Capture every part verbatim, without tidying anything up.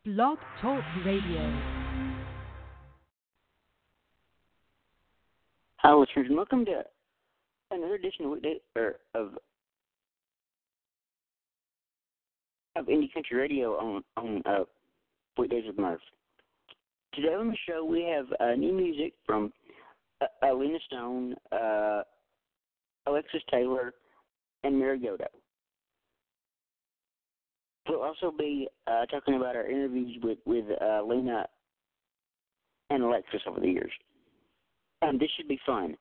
Blog Talk Radio. Hi, listeners, and welcome to another edition of Weekday, or of of Indie Country Radio on on uh, Weekdays with Murph. Today on the show we have uh, new music from uh, Lena Stone, uh, Alexis Taylor, and Marigoto. We'll also be uh, talking about our interviews with with uh, Lena and Alexis over the years. Um, this should be fun.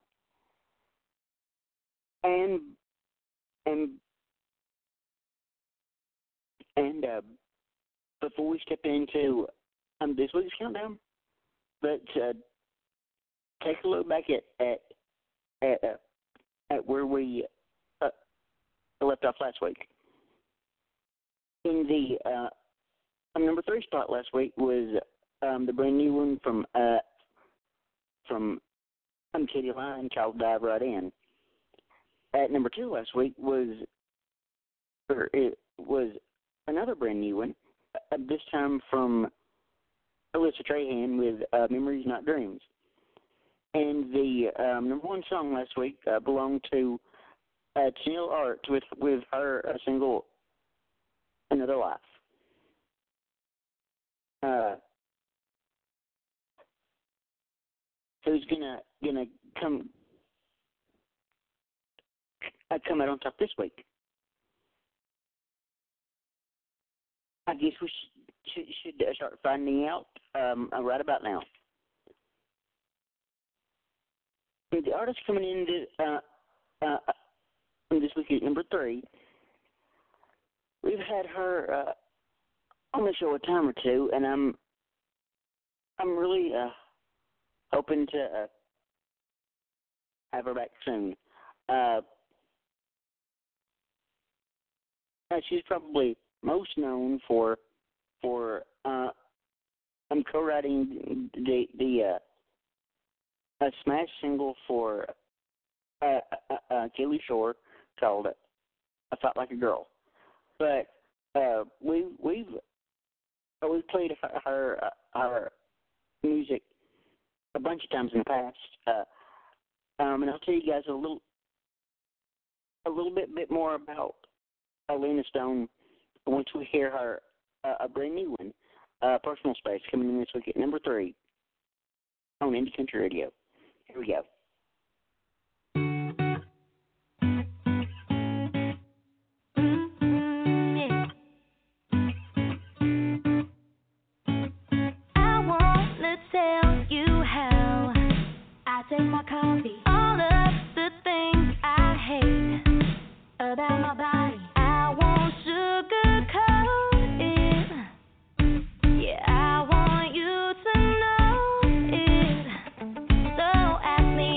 And and and uh, before we step into um, this week's countdown, let's uh, take a look back at at at, uh, at where we uh, left off last week. In the uh, um, number three spot last week was um, the brand new one from uh, from um, Katie Line called "Dive Right In." At number two last week was or it was another brand new one. Uh, this time from Alyssa Trahan with uh, "Memories Not Dreams." And the um, number one song last week uh, belonged to uh, Tennille Art with with her uh, single "Another Life." Uh, who's gonna gonna come uh, come out on top this week? I guess we should, should, should uh, start finding out um, uh, right about now. And the artist coming in this, uh, uh, this week at number three, we've had her uh, on the show a time or two, and I'm I'm really uh, hoping to uh, have her back soon. Uh, uh, she's probably most known for for uh, um, co-writing the the uh, a smash single for uh, uh, uh, Kelly Shore called "I Fight Like a Girl." But uh, we we've uh, we've played her her, uh, her music a bunch of times in the past, uh, um, and I'll tell you guys a little a little bit bit more about uh, Lena Stone once we hear her uh, a brand new one, uh, "Personal Space," coming in this week at number three on Indie Country Radio. Here we go. Take my coffee, all of the things I hate about my body. I won't sugarcoat it. Yeah, I want you to know it. So ask me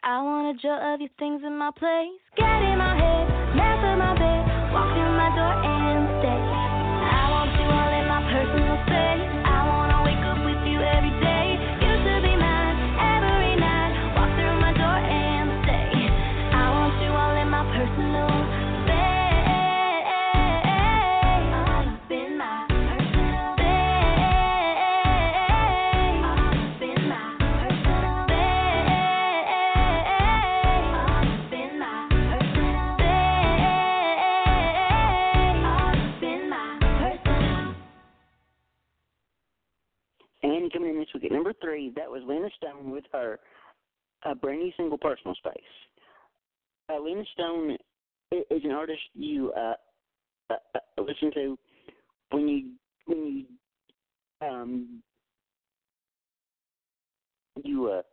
I want a jolt of your things in my place. Get in my head, master my bed, walk through my door and stay. I want you all in my personal space. I wanna wake up with you every day. Used to be mine every night. Walk through my door and stay. I want you all in my personal space. All up in my personal space. All up in my personal space. All up in my personal space. All up in my personal. And coming in this week at number three, that was Lena Stone with her uh, brand new single, Personal Space. Uh, Lena Stone i- is an artist you uh, uh, uh, listen to when you when you um you uh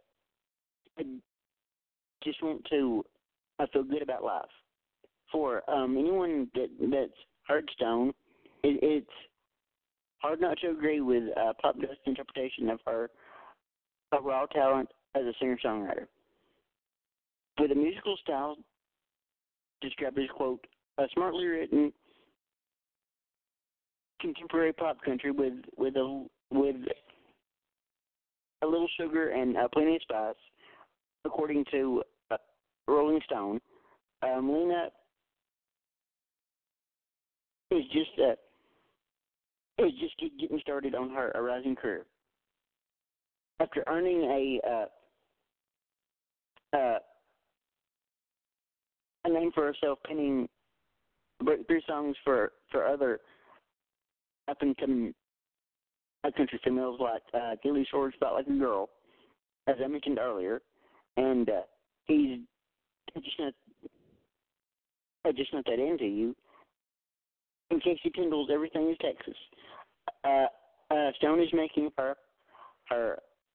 just want to uh, feel good about life. For um, anyone that that's heard Stone, it, it's hard not to agree with uh, Pop Dust's interpretation of her uh, raw talent as a singer-songwriter. With a musical style described as, quote, a smartly written contemporary pop country with with a with a little sugar and uh, plenty of spice, according to uh, Rolling Stone. Um, Lena is just uh, is just get, getting started on her a rising career. After earning a uh, uh, a name for herself, penning breakthrough songs for for other up and coming uh, country females like uh, Gilly Shores, "Felt Like a Girl," as I mentioned earlier, and uh, he's just not uh, just not that into you. And Casey Kendall's "Everything Is Texas." Uh, uh, Stone is making her her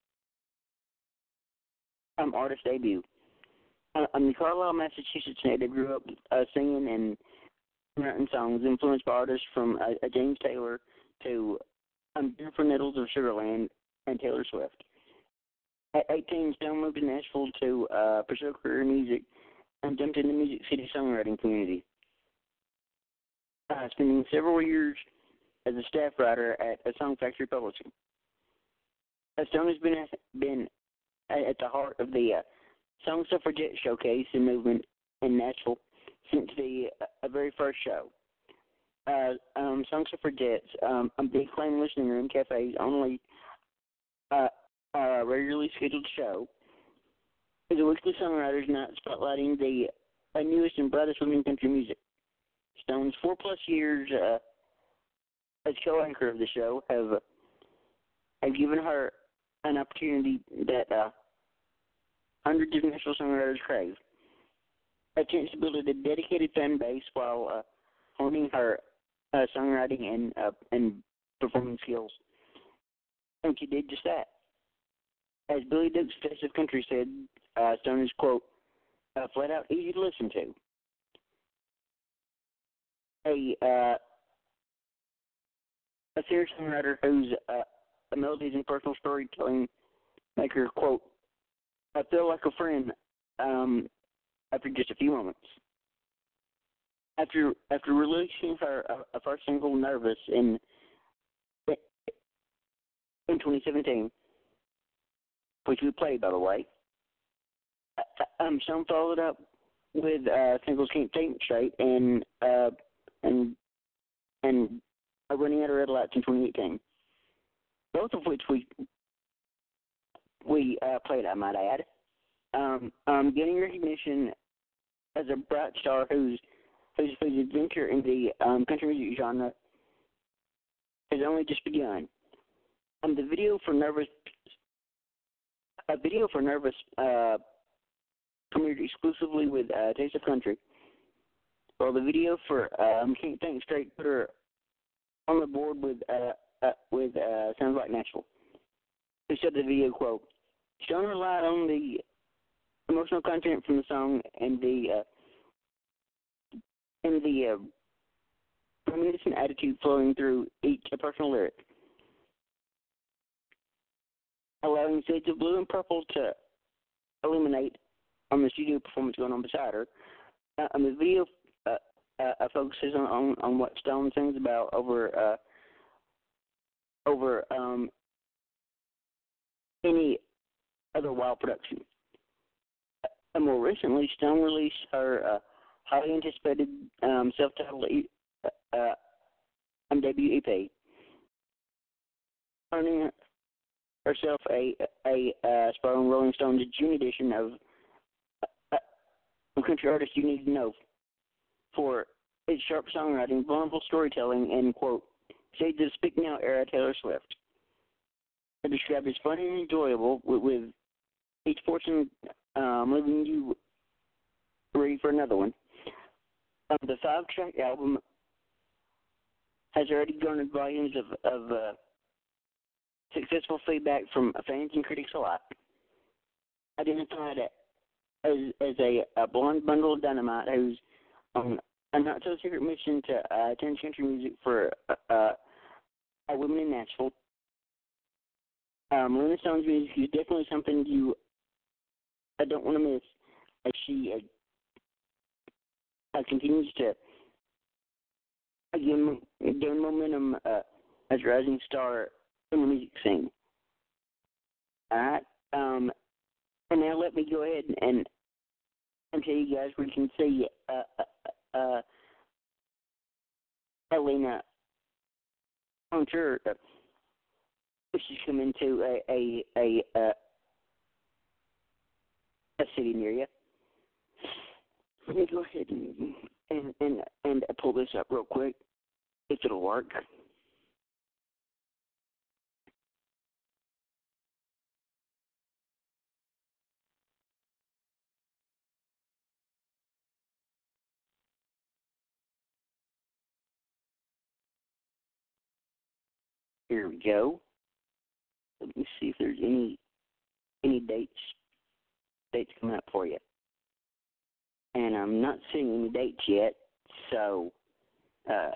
um, artist debut. Uh, I'm the Carlisle, Massachusetts native. Grew up uh, singing and writing songs, influenced by artists from uh, uh, James Taylor to um, Jennifer Nettles of Sugarland and Taylor Swift. At eighteen, Stone moved to Nashville to uh, pursue a career in music and jumped into the Music City songwriting community, uh, spending several years as a staff writer at a Song Factory Publishing. Uh, Stone has been been at the heart of the uh, Song Suffragette showcase and movement in Nashville since the uh, very first show. Uh, um, Song Suffragettes, um, a big acclaimed listening room cafe's only uh, uh, regularly scheduled show, is a weekly songwriters night spotlighting the uh, newest and brightest women in country music. Stone's four plus years uh, as co-anchor of the show have have given her an opportunity that uh, hundreds of national songwriters crave. A chance to build a dedicated fan base while uh, honing her uh, songwriting and uh, and performing skills. And she did just that. As Billy Duke's Face of Country said, uh, Stone is, quote, uh, flat out easy to listen to. A uh, a singer-songwriter whose uh, melodies and personal storytelling make her, quote, I feel like a friend um, after just a few moments. After after releasing her uh, first single, "Nervous," in in twenty seventeen, which we played, by the way, um, Stone followed up with uh, singles "Can't Think Straight" and uh, and and uh, "Running Out of Red Lights" in twenty eighteen. Both of which we we uh, played, I might add. Um, um, getting recognition as a bright star whose whose, whose adventure in the um, country music genre has only just begun. Um, the video for "Nervous," a video for "Nervous" uh, premiered exclusively with uh, Taste of Country, while the video for um, "Can't Think Straight" put her on the board with uh, uh, with uh, Sounds Like Nashville. Who said the video, quote, Stone relied on the emotional content from the song and the uh, and the uh, reminiscent attitude flowing through each personal lyric, allowing shades of blue and purple to illuminate on the studio performance going on beside her. Uh, um, the video uh, uh, focuses on, on, on what Stone sings about over uh, over um, any other Wild production. Uh, more recently, Stone released her uh, highly anticipated um, self-titled e- uh, uh, um, debut E P, earning herself a a, a spot on Rolling Stone's June edition of uh, uh, Country Artist You Need to Know for its sharp songwriting, vulnerable storytelling, and, quote, shades of Speak Now era Taylor Swift. It described as funny and enjoyable, with, with each portion um, leaving you ready for another one. Um, the five-track album has already garnered volumes of, of uh, successful feedback from fans and critics alike. Identified as, as a, a blonde bundle of dynamite who's on a not-so-secret mission to uh, turn country music for uh, uh, women in Nashville. Um, Luna Stone's music is definitely something you I don't want to miss as she uh, uh, continues to uh, gain, gain momentum uh, as a rising star in the music scene. All right. Um, and now let me go ahead and, and tell you guys where you can see uh, uh, uh, Elena on tour. Uh, she's coming to a a a, a, a city near you. Let me go ahead and and, and and pull this up real quick, if it'll work. Here we go. Let me see if there's any any dates dates coming up for you. And I'm not seeing any dates yet, so uh,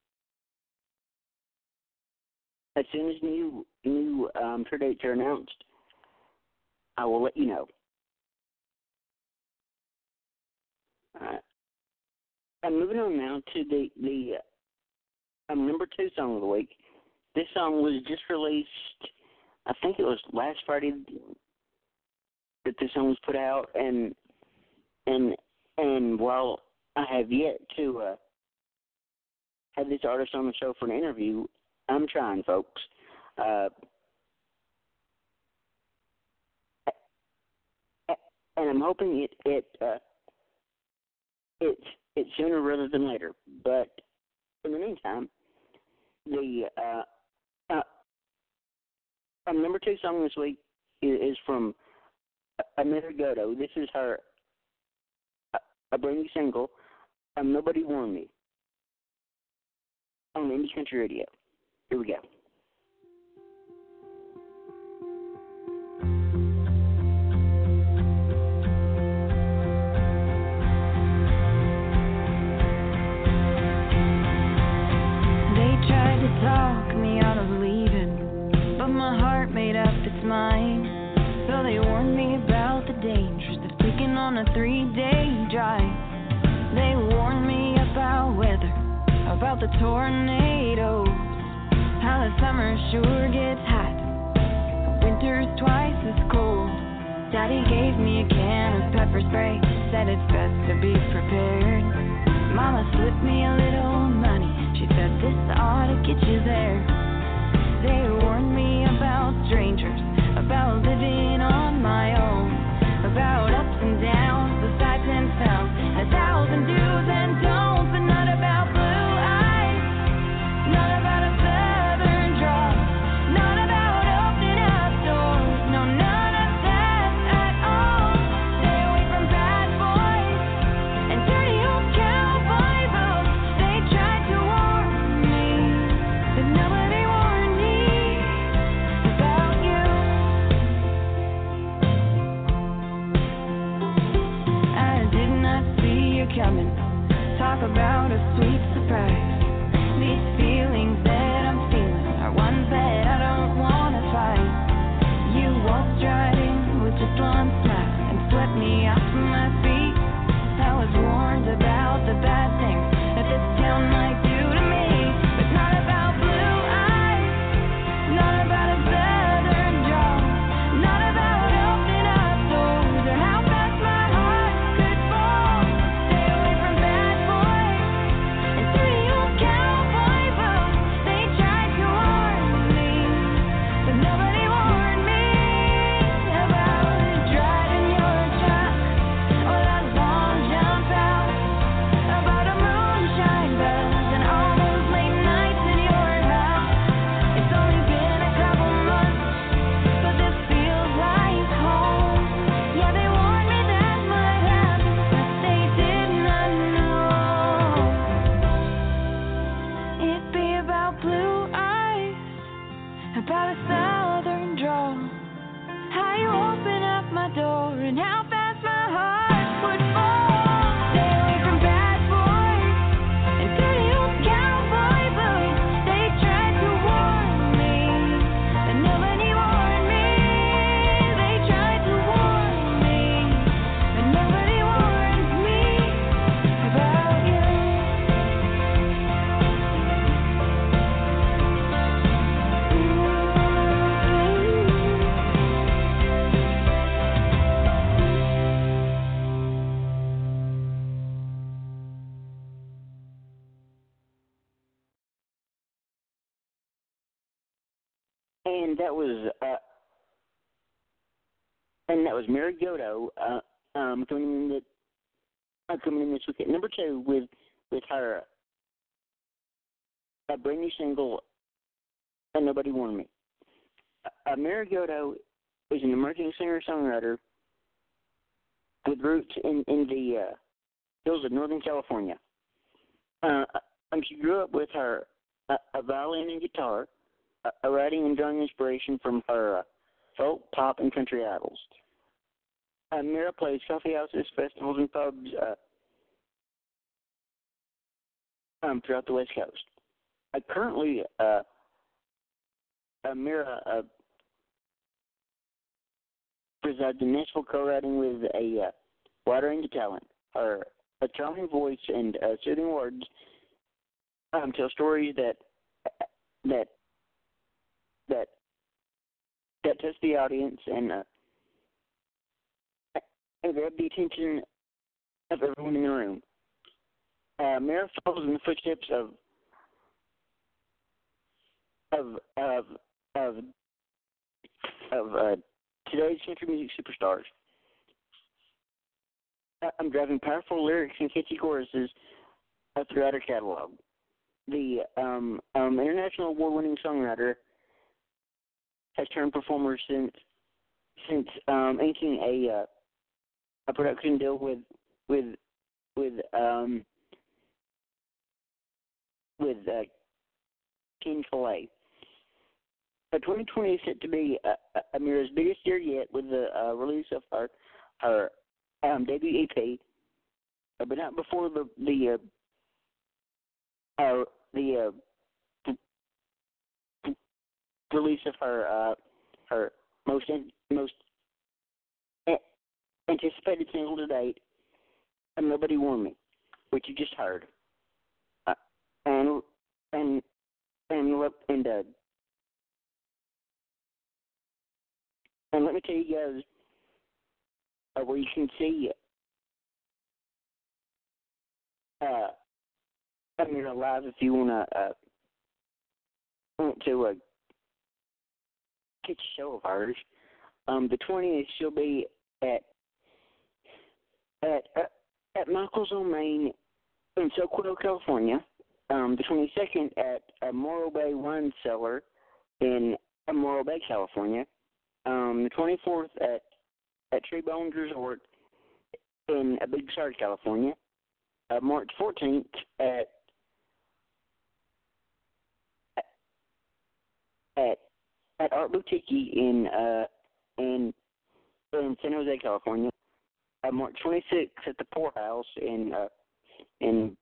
as soon as new new um, tour dates are announced, I will let you know. Uh, I'm moving on now to the the uh, um, number two song of the week. This song was just released, I think it was last Friday that this song was put out, and and and while I have yet to uh, have this artist on the show for an interview, I'm trying, folks. Uh, and I'm hoping it it uh, it's it's sooner rather than later. But in the meantime, the uh, uh, um, number two song this week is, is from Anita Godo. This is her uh, a brand new single, um, Nobody Warned Me, on Indie Country Radio. Here we go. They tried to talk me out of leaving, but my heart made up its mind. So they warned me about the dangers of taking on a three-day drive. They warned me about weather, about the tornadoes, how the summer sure gets hot, winter's twice as cold. Daddy gave me a can of pepper spray, said it's best to be prepared. Mama slipped me a little money, she said this ought to get you there. They warned me about strangers, about living on my own, about ups and downs, the sights and sounds, a thousand do's and don'ts, but not about blue eyes, not about a southern draw, not about opening up doors, no, none of that at all. Stay away from bad boys and dirty old cowboy boots. They tried to warn me, but nobody warned me about you. I did not see you coming. Talk about a sweet surprise. These feelings that I'm feeling are ones that I don't wanna fight. You waltzed right in with just one smile and swept me off my and that was uh, and that was Mary Godo uh, um, coming in the, uh, coming in this week at number two with with her a brand new single, "And Nobody Warned Me." Uh, Mary Godo is an emerging singer-songwriter with roots in in the uh, hills of Northern California. Uh, um, she grew up with her uh, a violin and guitar, uh, writing and drawing inspiration from her uh, folk, pop, and country idols. Uh, Mira plays coffee houses, festivals, and pubs uh, um, throughout the West Coast. Uh, currently, uh, uh, Mira uh, resides in Nashville, co-writing with a uh, wide range of talent. Her a charming voice and uh, soothing words um, tell stories that that that that touch the audience and uh, and grab the attention of everyone in the room. Uh, Mara follows in the footsteps of of of of of uh, today's country music superstars. I'm driving powerful lyrics and catchy choruses uh, throughout her catalog. The um, um, international award-winning songwriter has turned performer since since um, inking a uh, a production deal with with with um, with uh, King Calais. Uh, twenty twenty is set to be uh, Amira's biggest year yet, with the uh, release of her her um, debut E P, uh, but not before the the uh, uh, the uh, p- release of her uh, her most in, most a- anticipated single to date, "And Nobody Warned Me," which you just heard, uh, and and and and uh, and let me tell you guys uh, where you can see uh, Amira live if you wanna uh, want to uh, catch a show of hers. Um, the twentieth she'll be at at uh, at Michael's on Main in Soquito, California. Um, the twenty-second at uh, Morro Bay Wine Cellar in uh, Morro Bay, California. Um, the twenty-fourth at at Tree Bones Resort in uh, Big Sur, California. Uh, March fourteenth at at at Art Boutique in uh in in San Jose, California. Uh, March twenty-sixth at the Poorhouse in uh in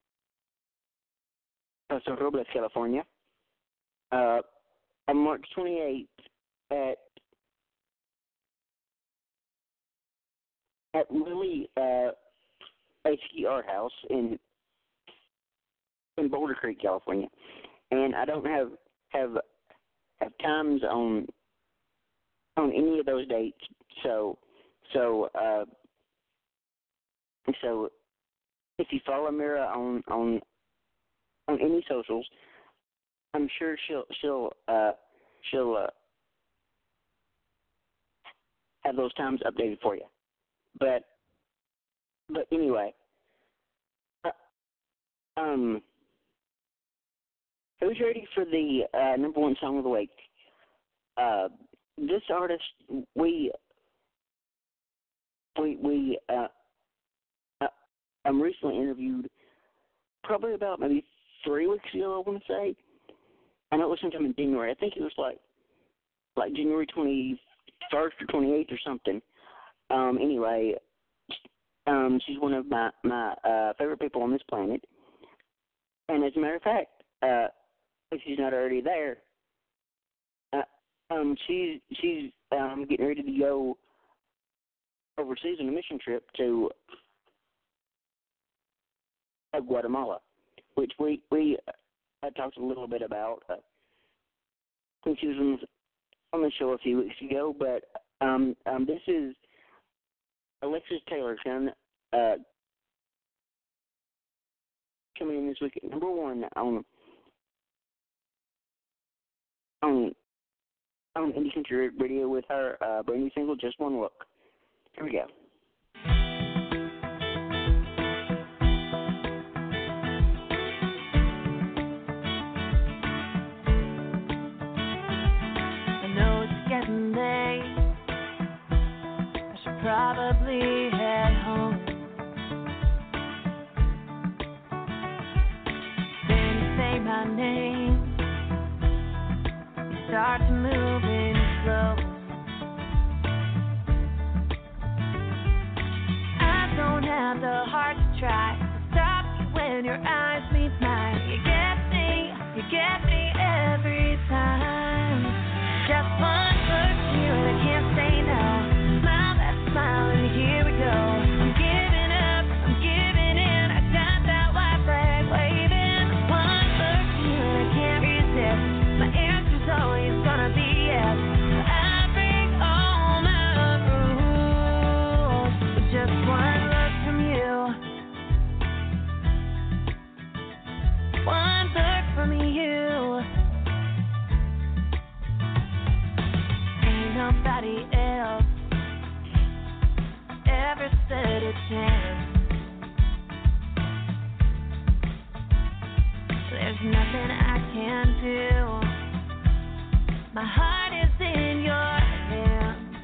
Paso Robles, California. Uh, on March twenty-eighth at at Lily uh, H E Art House in in Boulder Creek, California. And I don't have have have times on on any of those dates, so so uh, so if you follow Mira on on on any socials, I'm sure she'll she'll uh, she'll uh, have those times updated for you. But but anyway, uh, um, who's ready for the uh, number one song of the week? Uh, this artist we we we uh, uh, um recently interviewed, probably about maybe three weeks ago, I want to say. I know it was sometime in January. I think it was like like January twenty-first or twenty-eighth or something. Um, anyway, um, she's one of my, my uh, favorite people on this planet. And as a matter of fact, uh, if she's not already there, uh, um, she's, she's um, getting ready to go overseas on a mission trip to uh, Guatemala, which we, we uh, talked a little bit about uh, when she was on the, on the show a few weeks ago. But um, um, this is Alexis Taylor son, uh, coming in this week at number one on on on Indie Country Radio with her uh, brand new single, Just One Look. Here we go. Probably head home. Then you say my name, you start to move in slow. I don't have the heart to try to stop you when your eyes meet mine. You get me, you get me every time. Just one look here and I can't say no. Smile and here we go. I'm giving up, I'm giving in. I got that white flag waving. One look here, I can't resist. My answer's always gonna be yes. I break all my rules with just one look from you. One look from you. Ain't nobody else ever stood a chance. There's nothing I can do. My heart is in your hands.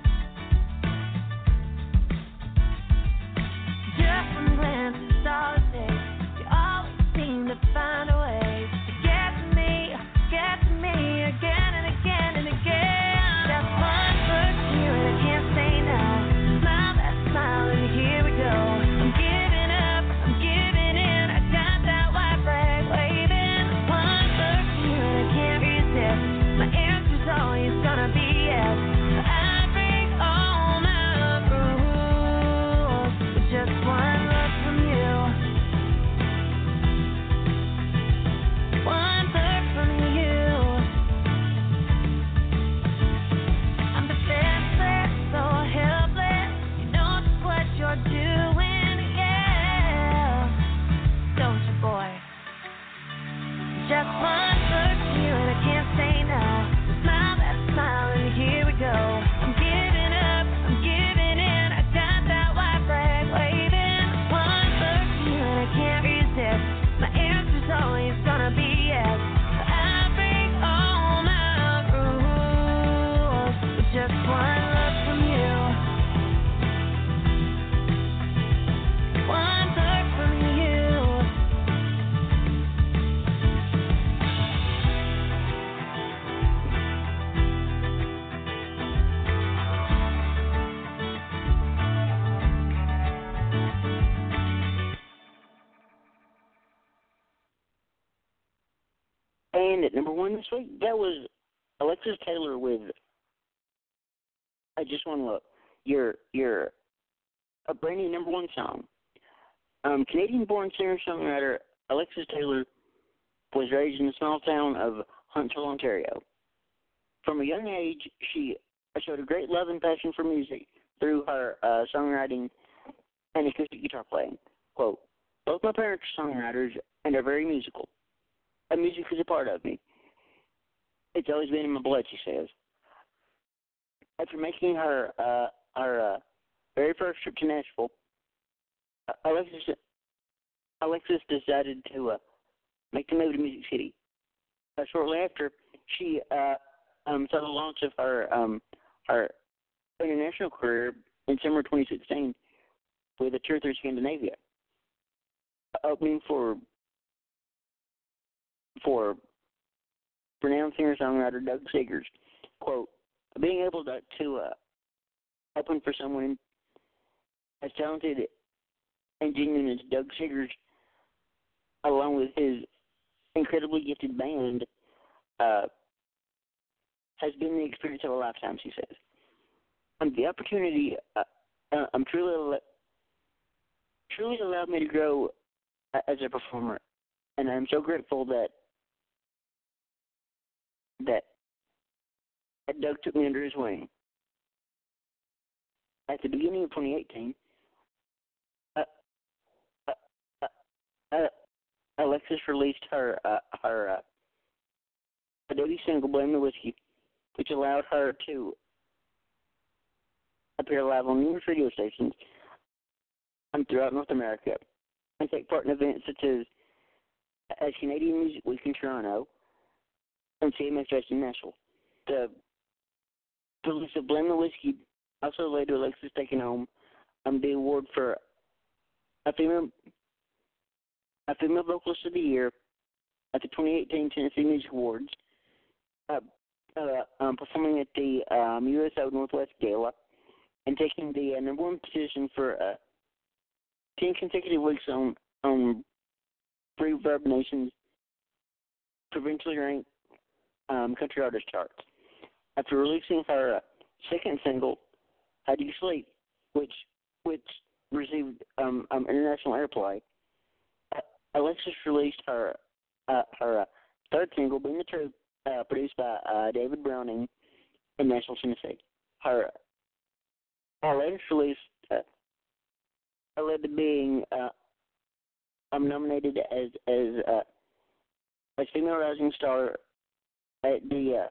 Just one glance is all it takes. You always seem to find a way to get to me, get to me again and again and again. Just one look here and I can't say no. Smile and here we go. I'm giving up, I'm giving in. I got that white flag waving. One look here and I can't resist. My answer's always gonna be yes. I break all my rules with just one look from you. One look from you. I'm defenseless, so helpless. What you're doing, yeah, don't you, boy? Just one look here and I can't say no. Smile that smile and here we go. I'm giving up, I'm giving in. I got that white flag waving. One look here and I can't resist. My answer's always gonna be yes. I break all my rules with just one look from you. One look from you. And at number one this week, that was Alexis Taylor with I Just Want to Look. Your, your, a brand new number one song. Um, Canadian-born singer-songwriter Alexis Taylor was raised in the small town of Huntsville, Ontario. From a young age, she showed a great love and passion for music through her uh, songwriting and acoustic guitar playing. Quote, both my parents are songwriters and are very musical. And music is a part of me. It's always been in my blood, she says. After making her uh, her uh, very first trip to Nashville, uh, Alexis Alexis decided to uh, make the move to Music City. Uh, shortly after, she uh, um, saw the launch of her um, her international career in summer twenty sixteen with a tour through Scandinavia, opening for for renowned singer-songwriter Doug Seegers. Quote, being able to, to uh, open for someone as talented and genuine as Doug Seegers, along with his incredibly gifted band, uh, has been the experience of a lifetime, she says. And the opportunity uh, uh, I'm truly, truly allowed me to grow uh, as a performer, and I'm so grateful that that Doug took me under his wing. At the beginning of twenty eighteen, uh, uh, uh, uh, Alexis released her uh, her uh, debut single, "Blame the Whiskey," which allowed her to appear live on numerous radio stations um, throughout North America and take part in events such as, as Canadian Music Week in Toronto and C M S Fest in Nashville. The release of Blame the Whiskey also led to Alexis taking home um, the award for a female a female vocalist of the year at the twenty eighteen Tennessee Music Awards, uh, uh, um, performing at the um, U S O Northwest Gala, and taking the uh, number one position for uh, ten consecutive weeks on on Reverb Nation's provincially ranked um, country artist charts. After releasing her uh, second single, "How Do You Sleep," which which received um, um, international airplay, uh, Alexis released her uh, her uh, third single, "Being the Truth," uh, produced by uh, David Browning in Nashville, Tennessee. Her her latest release uh, led to being uh, um, nominated as as uh, as Female Rising Star at the uh,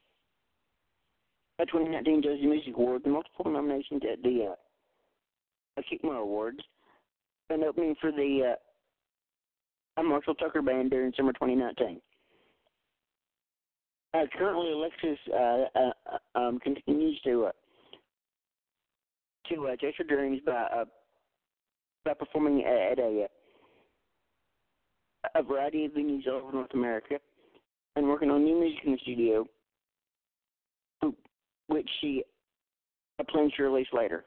at twenty nineteen Josie Music Awards, and multiple nominations at the uh, Kickmore Awards, and opening for the uh, Marshall Tucker Band during summer twenty nineteen. Uh, currently, Alexis uh, uh, um, continues to uh, to uh, chase her dreams by uh, by performing at a a variety of venues all over North America, and working on new music in the studio, which she plans to release later.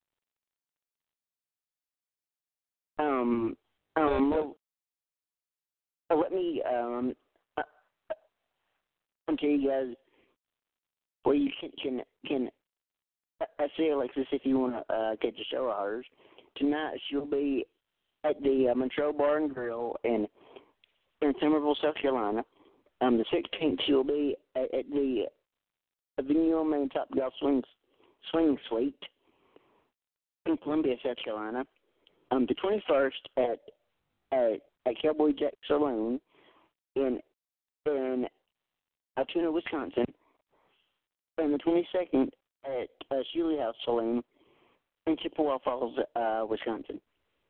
Um, um, well, uh, let me um, uh, uh, tell you guys where you can can, can uh, see Alexis if you want to uh, catch a show of hers. Tonight she'll be at the uh, Montreux Bar and Grill in in Somerville, South Carolina. Um, the sixteenth she'll be at, at the venue on Main Top Golf Swing Swing Suite in Columbia, South Carolina. Um, the twenty-first at at, at Cowboy Jack Saloon in in Altoona, Wisconsin, and the twenty-second at uh, Shuley House Saloon in Chippewa Falls, uh, Wisconsin.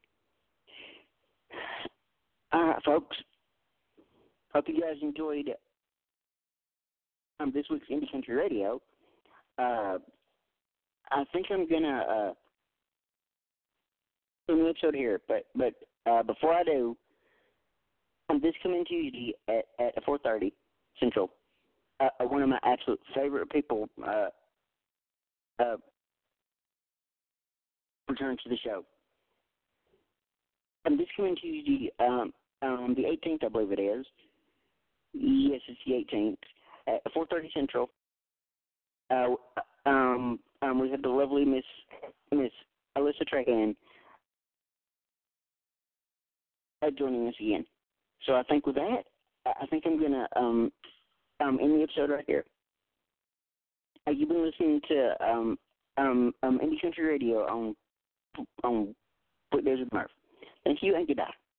All right, folks. Hope you guys enjoyed um, this week's Indie Country Radio. Uh, I think I'm gonna uh, do an episode here, but but uh, before I do, um, this coming Tuesday at at four thirty Central. Uh, one of my absolute favorite people uh, uh, returns to the show. And this coming Tuesday, um, um, the eighteenth, I believe it is. Yes, it's the eighteenth at four thirty Central. Uh, um, um, we have the lovely Miss Miss Alyssa Trahan uh, joining us again. So I think with that, I think I'm gonna um, um, end the episode right here. Uh, you've been listening to um, um, um, Indie Country Radio on on Weekdays with Murph. Thank you and goodbye.